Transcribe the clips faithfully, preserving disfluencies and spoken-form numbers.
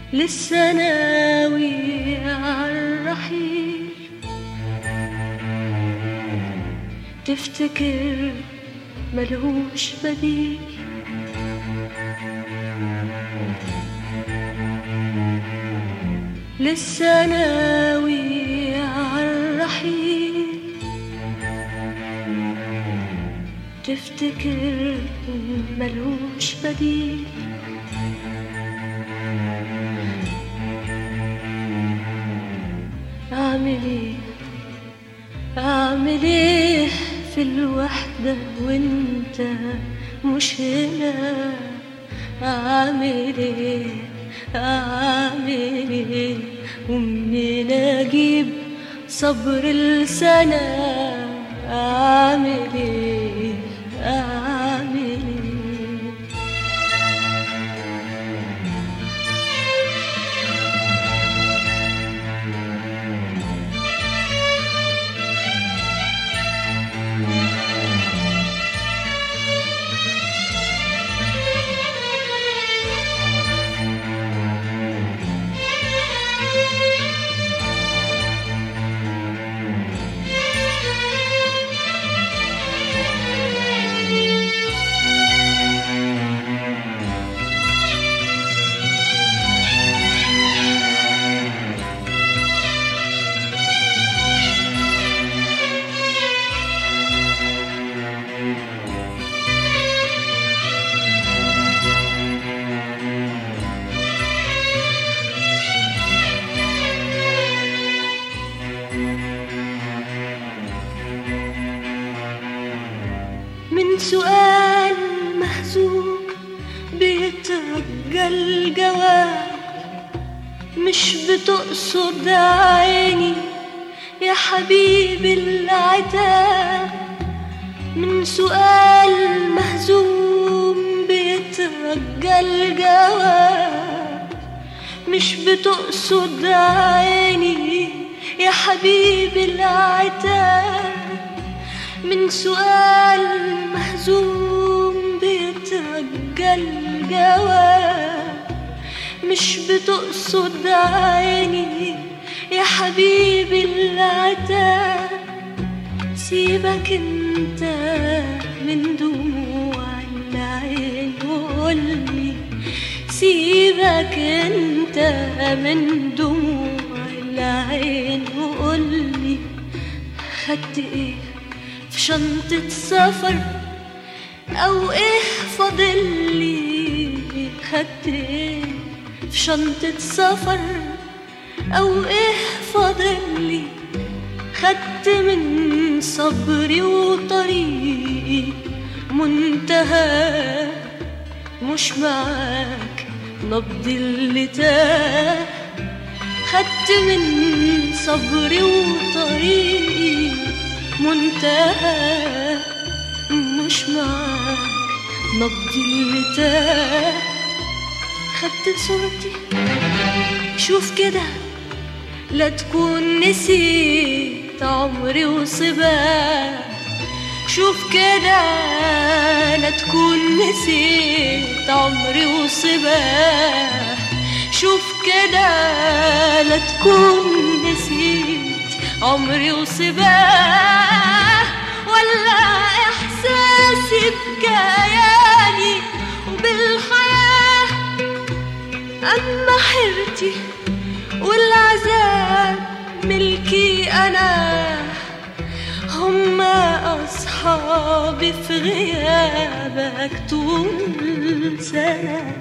لسه ناوي عالرحيل، تفتكر ملهوش بديل. لسه ناوي عالرحيل، تفتكر ملهوش بديل. أعمل إيه أعمل إيه في الوحدة وإنت مش هنا؟ أعمل إيه أعمل إيه ومنين أجيب صبر السنة؟ أعمل إيه أعمل إيه؟ من سؤال مهزوم بيترجى الجواب، مش بتقصد عيني يا حبيبي العتاب. من سؤال مهزوم بيترجى الجواب، مش بتقصد عيني يا حبيبي العتاب. من سؤال مهزوم بيترجى الجواب، مش بتقصد عيني يا حبيبي العتاب. سيبك انت من دموع العين وقولي، سيبك انت من دموع العين وقولي، خدت ايه في شنطة سفر أو إيه فاضلي؟ خدت إيه في شنطة سفر أو إيه فاضلي؟ خدت من صبري وطريقي منتهى، مش معاك نبضي اللي تاه. خدت من صبري وطريقي منتهى، مش معاك نبضي اللي تاه. خدت صورتي شوف كده، لا تكون نسيت عمري وصباه. شوف كده لا تكون نسيت عمري وصباه. شوف كده لا تكون نسيت عمري وصباه. ولا إحساسي بكياني وبالحياة، أما حيرتي والعذاب ملكي أنا. هما أصحابي في غيابك طول سنة.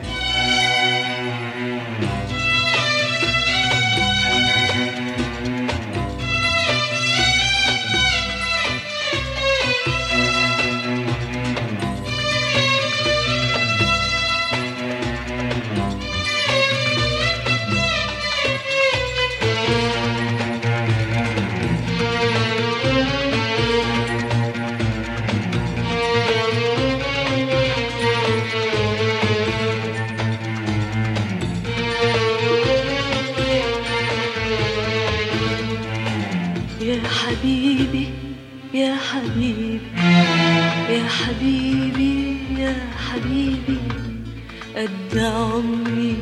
يا حبيبي يا حبيبي يا حبيبي يا حبيبي، قد عمري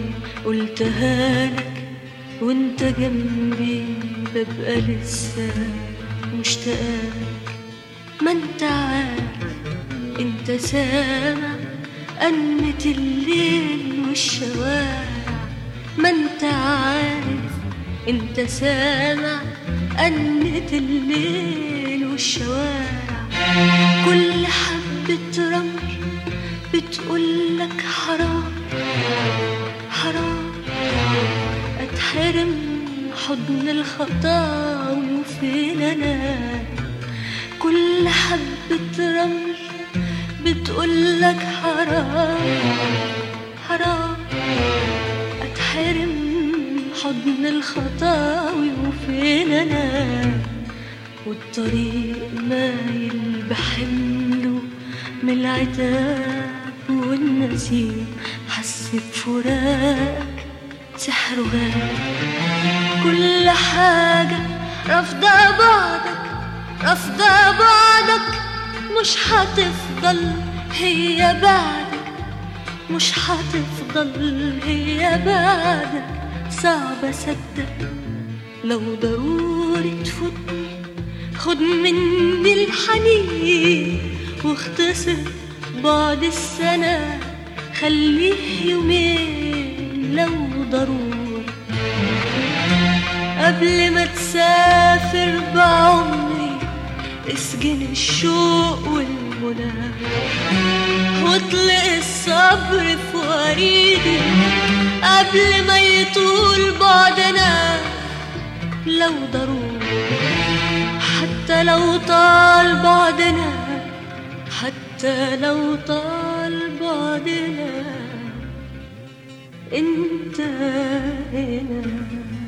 قلتها لك وانت جنبي ببقى لسه مشتاقك. ما انت عارف انت سامع أنة الليل والشوارع. ما انت عارف انت سامع أنة الليل والشوارع. كل حبة رمل بتقولك حرام حرام أتحرم حضن الخطاوي وفين أنا. كل حبة رمل بتقولك حرام حرام أتحرم حضن الخطاوي وفين أنا. والطريق مايل بحمله من العتاب والنسيم. حس بفراقك سحر غاب. كل حاجة رافضة بعدك رافضة بعدك. مش هتفضل هي بعدك مش هتفضل هي بعدك. صعب أصدق لو ضروري تفوتني. خد مني الحنين واختصر بعد السنة. خليه يومين لو ضروري قبل ما تسافر بعمري. اسجن الشوق والمنى واطلق الصبر في وريدي قبل ما يطول بعدنا. لو ضروري حتى لو طال بعدنا حتى لو طال بعدنا انت هنا.